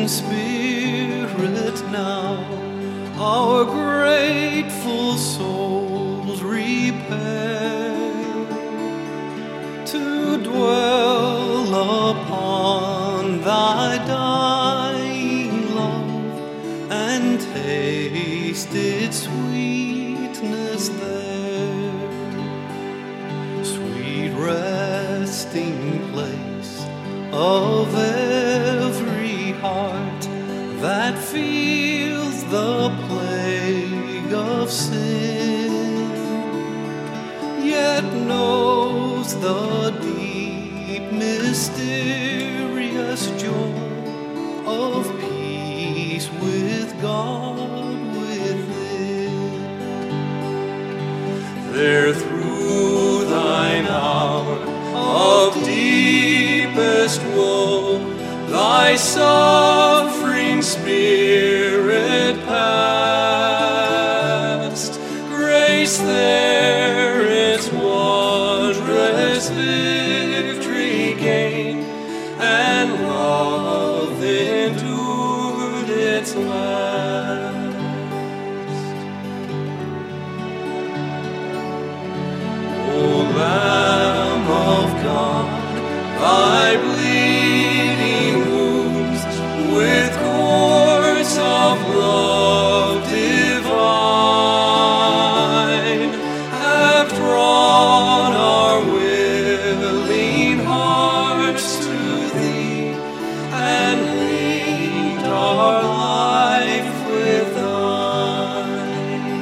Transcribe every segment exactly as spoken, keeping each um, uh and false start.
in spirit now, our grateful souls repair to dwell upon thy dying love and taste its sweetness there. Sweet resting place of every heart that feels the plague of sin, yet knows the deep mysterious joy of peace with God within. There through thine hour of deepest woe, thy suffering spirit passed. Grace there its wondrous victory gained, and love endured its last. O Lamb of God, thy bleeding wounds with cords of love divine have drawn our willing hearts to thee and linked our life with thine.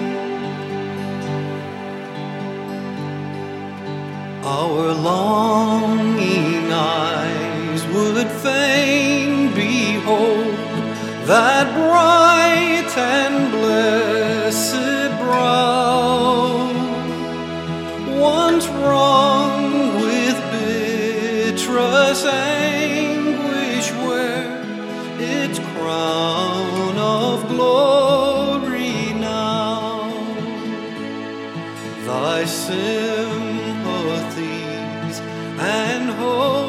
Our longing eyes would fain behold that bright and blessed brow, once wrung with bitterest anguish, where its crown of glory now. Thy sympathies and hope